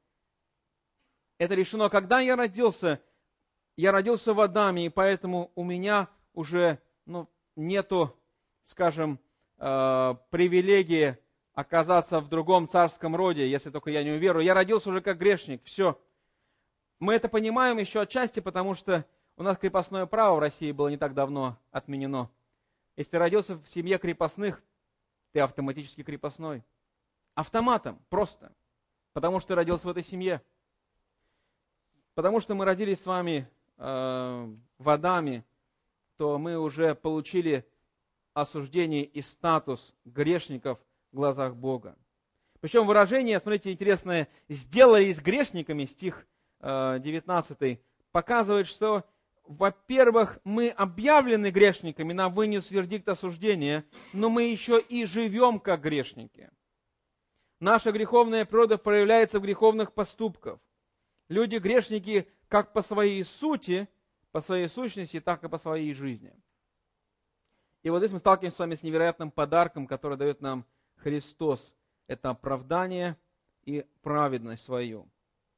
Это решено. Когда я родился, я родился в Адаме, и поэтому у меня уже ну, нету, скажем, э, привилегии оказаться в другом царском роде, если только я не уверую. Я родился уже как грешник. Все. Мы это понимаем еще отчасти, потому что у нас крепостное право в России было не так давно отменено. Если ты родился в семье крепостных, ты автоматически крепостной. Автоматом, просто. Потому что ты родился в этой семье. Потому что мы родились с вами э, в Адаме, то мы уже получили осуждение и статус грешников в глазах Бога. Причем выражение, смотрите, интересное, «сделались грешниками», стих э, девятнадцатый, показывает, что, во-первых, мы объявлены грешниками, нам вынес вердикт осуждения, но мы еще и живем как грешники. Наша греховная природа проявляется в греховных поступках. Люди-грешники как по своей сути, по своей сущности, так и по своей жизни. И вот здесь мы сталкиваемся с вами с невероятным подарком, который дает нам Христос. Это оправдание и праведность свою.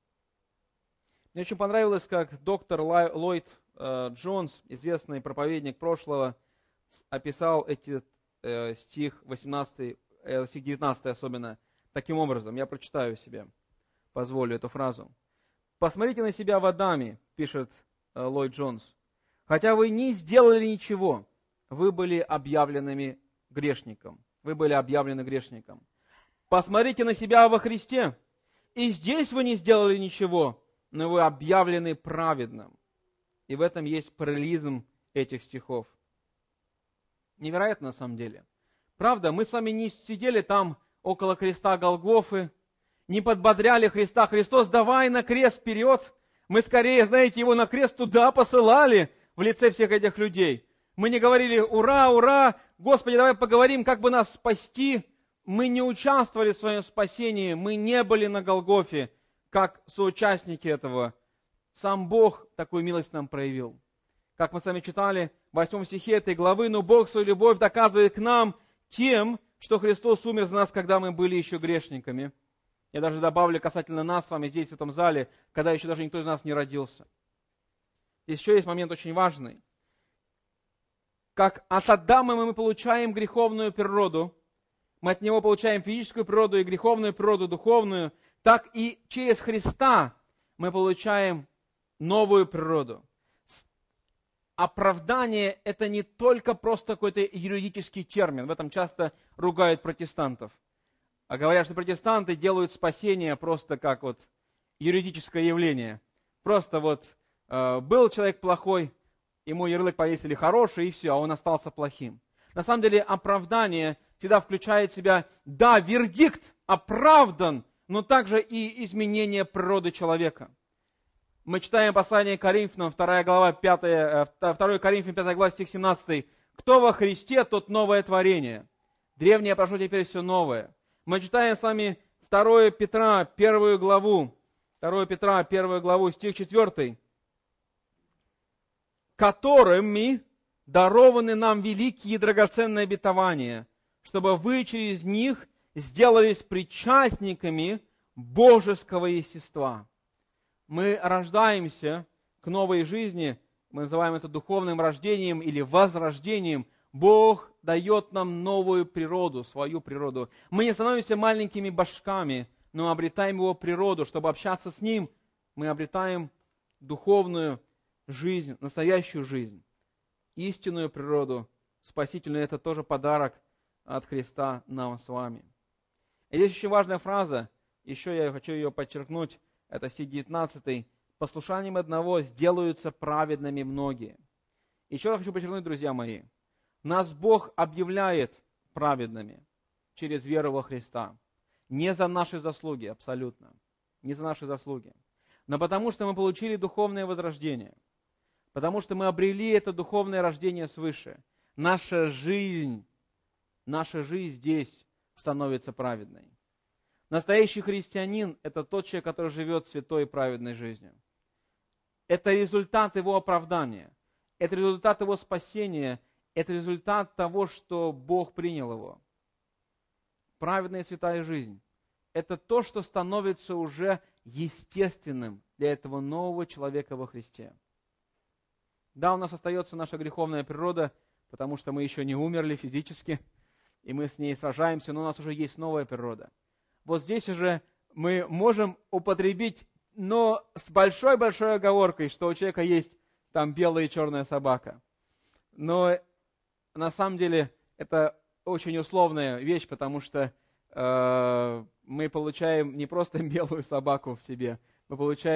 Мне очень понравилось, как доктор Ллойд э, Джонс, известный проповедник прошлого, описал эти э, стих восемнадцатый, э, стих девятнадцатый особенно таким образом. Я прочитаю себе, позволю эту фразу. «Посмотрите на себя в Адаме», пишет э, Ллойд Джонс. «Хотя вы не сделали ничего, вы были объявленными грешником. Вы были объявлены грешником. Посмотрите на себя во Христе. И здесь вы не сделали ничего, но вы объявлены праведным». И в этом есть параллелизм этих стихов. Невероятно на самом деле. Правда, мы с вами не сидели там около креста Голгофы, не подбодряли Христа. Христос, давай на крест вперед. Мы скорее, знаете, его на крест туда посылали в лице всех этих людей. Мы не говорили, ура, ура, Господи, давай поговорим, как бы нас спасти. Мы не участвовали в своем спасении, мы не были на Голгофе, как соучастники этого. Сам Бог такую милость нам проявил. Как мы с вами читали в восьмом стихе этой главы, но Бог свою любовь доказывает к нам тем, что Христос умер за нас, когда мы были еще грешниками. Я даже добавлю касательно нас с вами здесь, в этом зале, когда еще даже никто из нас не родился. Здесь еще есть момент очень важный. Как от Адама мы получаем греховную природу, мы от него получаем физическую природу и греховную природу, духовную, так и через Христа мы получаем новую природу. Оправдание – это не только просто какой-то юридический термин. В этом часто ругают протестантов. А говорят, что протестанты делают спасение просто как вот юридическое явление. Просто вот э, был человек плохой, ему ярлык повесили хороший, и все, а он остался плохим. На самом деле оправдание всегда включает в себя, да, вердикт оправдан, но также и изменение природы человека. Мы читаем послание к Коринфянам, вторая глава, пятая, второе Коринфянам, пятая глава, стих семнадцатый. «Кто во Христе, тот новое творение. Древнее прошло, теперь все новое». Мы читаем с вами второе Петра, первую главу, второе Петра, первую главу, стих четвертый. «Которыми дарованы нам великие и драгоценные обетования, чтобы вы через них сделались причастниками божеского естества». Мы рождаемся к новой жизни, мы называем это духовным рождением или возрождением. Бог дает нам новую природу, свою природу. Мы не становимся маленькими башками, но обретаем Его природу. Чтобы общаться с Ним, мы обретаем духовную жизнь, настоящую жизнь, истинную природу, спасительную. Это тоже подарок от Христа нам с вами. И здесь очень важная фраза, еще я хочу ее подчеркнуть, это стих девятнадцатый. «Послушанием одного сделаются праведными многие». Еще раз хочу подчеркнуть, друзья мои, нас Бог объявляет праведными через веру во Христа. Не за наши заслуги, абсолютно. Не за наши заслуги. Но потому что мы получили духовное возрождение. Потому что мы обрели это духовное рождение свыше. Наша жизнь, наша жизнь здесь становится праведной. Настоящий христианин – это тот человек, который живет святой и праведной жизнью. Это результат его оправдания. Это результат его спасения. Это результат того, что Бог принял его. Праведная и святая жизнь – это то, что становится уже естественным для этого нового человека во Христе. Да, у нас остается наша греховная природа, потому что мы еще не умерли физически, и мы с ней сражаемся, но у нас уже есть новая природа. Вот здесь уже мы можем употребить, но с большой-большой оговоркой, что у человека есть там белая и черная собака. Но на самом деле это очень условная вещь, потому что э, мы получаем не просто белую собаку в себе, мы получаем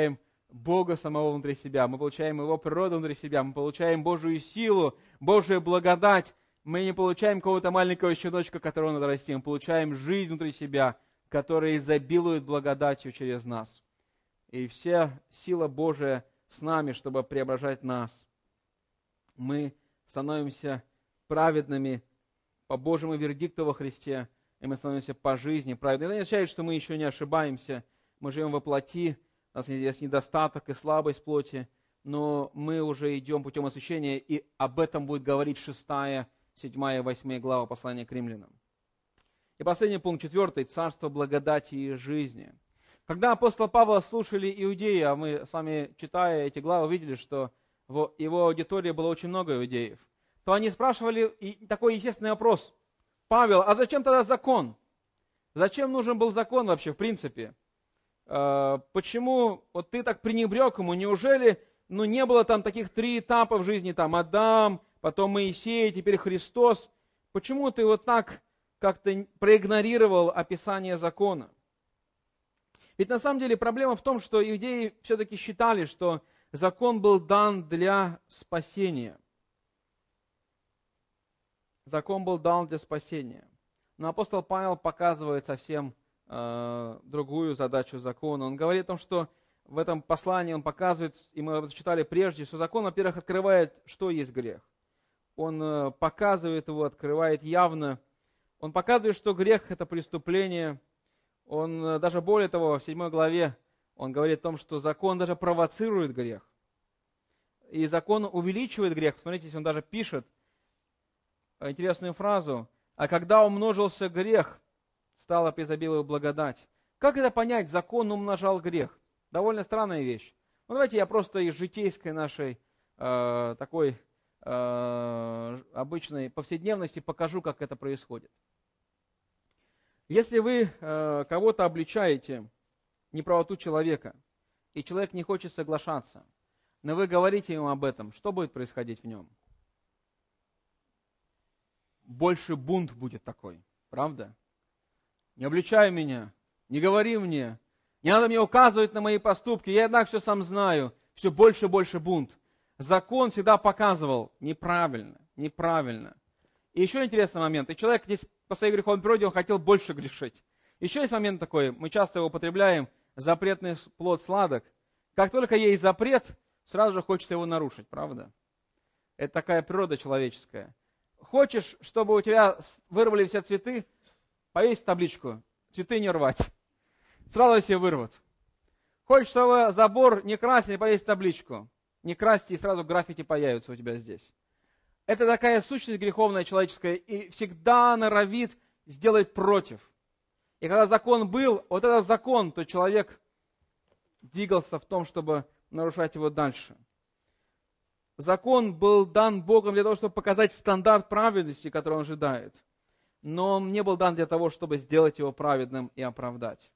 Бога самого внутри себя, мы получаем Его природу внутри себя, мы получаем Божию силу, Божию благодать. Мы не получаем какого-то маленького щеночка, которого надо расти, мы получаем жизнь внутри себя, которая изобилует благодатью через нас. И вся сила Божия с нами, чтобы преображать нас. Мы становимся праведными по Божьему вердикту во Христе, и мы становимся по жизни праведными. Это не означает, что мы еще не ошибаемся, мы живем во плоти, у нас есть недостаток и слабость плоти, но мы уже идем путем освящения, и об этом будет говорить шестая, седьмая и восьмая глава послания к римлянам. И последний пункт, четвертый, царство благодати и жизни. Когда апостола Павла слушали иудеи, а мы с вами, читая эти главы, видели, что в его аудитории было очень много иудеев, то они спрашивали и такой естественный вопрос: Павел, а зачем тогда закон? Зачем нужен был закон вообще в принципе? Почему вот ты так пренебрег ему? Неужели ну, не было там таких три этапа в жизни, там Адам, потом Моисей, теперь Христос? Почему ты вот так как-то проигнорировал описание закона? Ведь на самом деле проблема в том, что иудеи все-таки считали, что закон был дан для спасения. Закон был дан для спасения. Но апостол Павел показывает совсем э, другую задачу закона. Он говорит о том, что в этом послании он показывает, и мы это читали прежде, что закон, во-первых, открывает, что есть грех. Он э, показывает его, открывает явно. Он показывает, что грех – это преступление. Он э, даже более того, в седьмой главе он говорит о том, что закон даже провоцирует грех. И закон увеличивает грех. Смотрите, здесь он даже пишет интересную фразу: «А когда умножился грех, стала преизобиловать благодать». Как это понять? Закон умножал грех. Довольно странная вещь. Ну, давайте я просто из житейской нашей э, такой э, обычной повседневности покажу, как это происходит. Если вы э, кого-то обличаете неправоту человека, и человек не хочет соглашаться, но вы говорите ему об этом, что будет происходить в нем? Больше бунт будет такой, правда? Не обличай меня, не говори мне, не надо мне указывать на мои поступки, я и так все сам знаю. Все больше и больше бунт. Закон всегда показывал неправильно, неправильно. И еще интересный момент. И человек здесь по своей греховной природе он хотел больше грешить. Еще есть момент такой, мы часто его употребляем: запретный плод сладок. Как только есть запрет, сразу же хочется его нарушить, правда? Это такая природа человеческая. Хочешь, чтобы у тебя вырвали все цветы, повесь табличку: цветы не рвать. Сразу все вырвут. Хочешь, чтобы забор не красили, повесь табличку: не красьте, и сразу граффити появятся у тебя здесь. Это такая сущность греховная человеческая, и всегда норовит сделать против. И когда закон был, вот этот закон, то человек двигался в том, чтобы нарушать его дальше. Закон был дан Богом для того, чтобы показать стандарт праведности, который он ожидает. Но он не был дан для того, чтобы сделать его праведным и оправдать.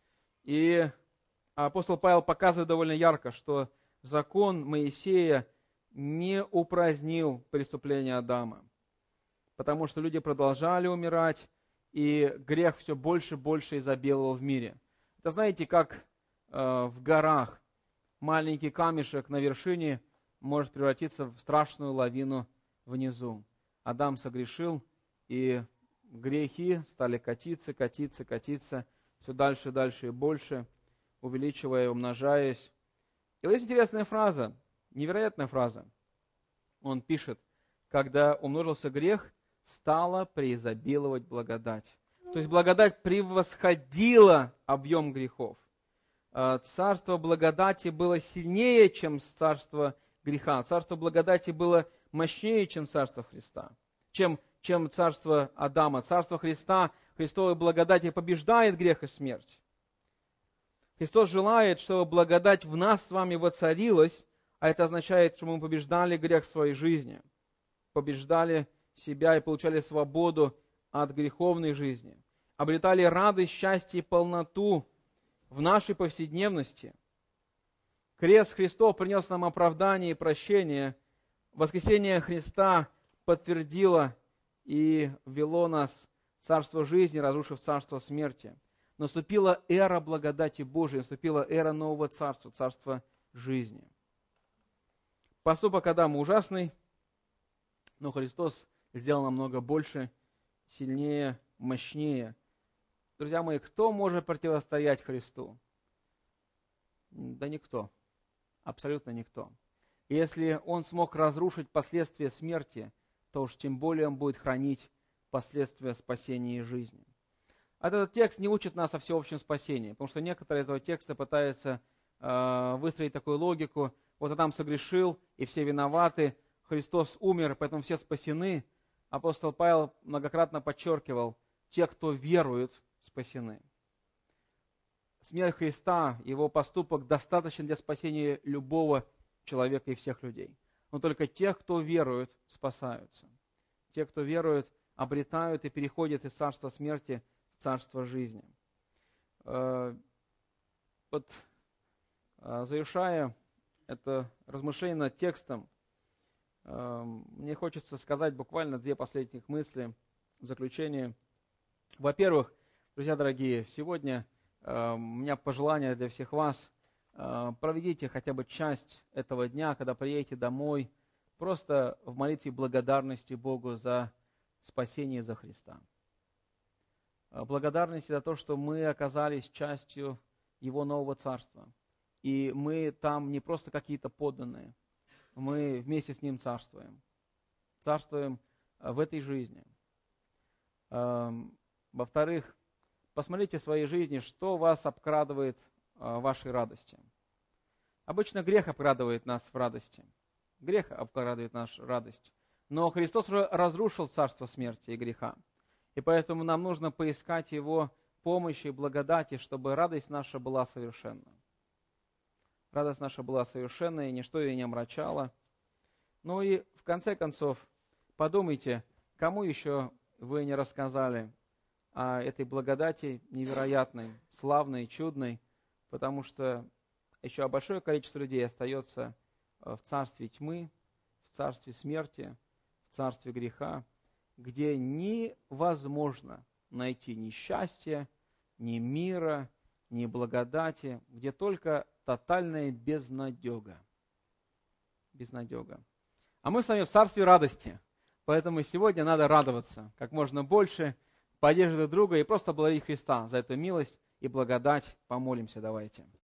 И апостол Павел показывает довольно ярко, что закон Моисея не упразднил преступление Адама. Потому что люди продолжали умирать, и грех все больше и больше изобиловал в мире. Это знаете, как э, в горах маленький камешек на вершине может превратиться в страшную лавину внизу. Адам согрешил, и грехи стали катиться, катиться, катиться, все дальше, дальше и больше, увеличивая и умножаясь. И вот есть интересная фраза, невероятная фраза. Он пишет: когда умножился грех, стала преизобиловать благодать. То есть благодать превосходила объем грехов. Царство благодати было сильнее, чем царство греха. Царство благодати было мощнее, чем царство Христа, чем, чем царство Адама. Царство Христа, Христовой благодати побеждает грех и смерть. Христос желает, чтобы благодать в нас с вами воцарилась, а это означает, что мы побеждали грех в своей жизни, побеждали себя и получали свободу от греховной жизни, обретали радость, счастье и полноту в нашей повседневности. Крест Христов принес нам оправдание и прощение. Воскресение Христа подтвердило и ввело нас в царство жизни, разрушив царство смерти. Наступила эра благодати Божией, наступила эра нового царства, царства жизни. Поступок Адама ужасный, но Христос сделал намного больше, сильнее, мощнее. Друзья мои, кто может противостоять Христу? Да никто. Абсолютно никто. И если Он смог разрушить последствия смерти, то уж тем более Он будет хранить последствия спасения и жизни. А этот текст не учит нас о всеобщем спасении, потому что некоторые этого текста пытаются э, выстроить такую логику. Вот Адам согрешил, и все виноваты, Христос умер, поэтому все спасены. Апостол Павел многократно подчеркивал, те, кто верует, спасены. Смерть Христа, Его поступок достаточен для спасения любого человека и всех людей. Но только тех, кто верует, спасаются. Те, кто верует, обретают и переходят из царства смерти в царство жизни. Вот, завершая это размышление над текстом, мне хочется сказать буквально две последних мысли в заключение. Во-первых, друзья дорогие, сегодня у меня пожелание для всех вас: проведите хотя бы часть этого дня, когда приедете домой, просто в молитве благодарности Богу за спасение, за Христа. Благодарности за то, что мы оказались частью Его нового царства. И мы там не просто какие-то подданные, мы вместе с Ним царствуем. Царствуем в этой жизни. Во-вторых, посмотрите в своей жизни, что вас обкрадывает в вашей радости. Обычно грех обкрадывает нас в радости. Грех обкрадывает нашу радость. Но Христос уже разрушил царство смерти и греха. И поэтому нам нужно поискать Его помощи и благодати, чтобы радость наша была совершенна. Радость наша была совершенна, и ничто ее не омрачало. Ну и в конце концов, подумайте, кому еще вы не рассказали о этой благодати невероятной, славной, чудной, потому что еще большое количество людей остается в царстве тьмы, в царстве смерти, в царстве греха, где невозможно найти ни счастья, ни мира, ни благодати, где только тотальная безнадега. Безнадега. А мы с вами в царстве радости, поэтому сегодня надо радоваться как можно больше, поддерживать друг друга и просто благодарить Христа за эту милость и благодать. Помолимся давайте.